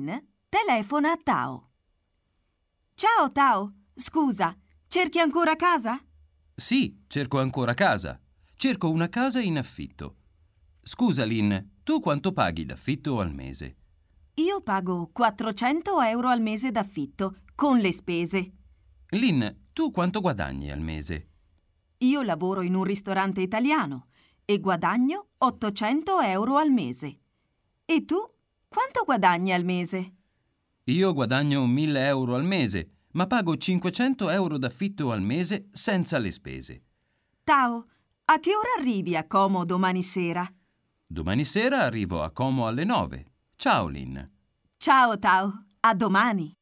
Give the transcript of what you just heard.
Lin telefona a Tao. Ciao Tao, scusa, cerchi ancora casa? Sì, cerco ancora casa. Cerco una casa in affitto. Scusa, Lin, tu quanto paghi d'affitto al mese? Io pago 400 euro al mese d'affitto, con le spese. Lin, tu quanto guadagni al mese? Io lavoro in un ristorante italiano e guadagno 800 euro al mese. E tu quanto guadagni al mese? Io guadagno 1000 euro al mese, ma pago 500 euro d'affitto al mese senza le spese. Tao, a che ora arrivi a Como domani sera? Domani sera arrivo a Como alle 9. Ciao, Lin. Ciao Tao, a domani.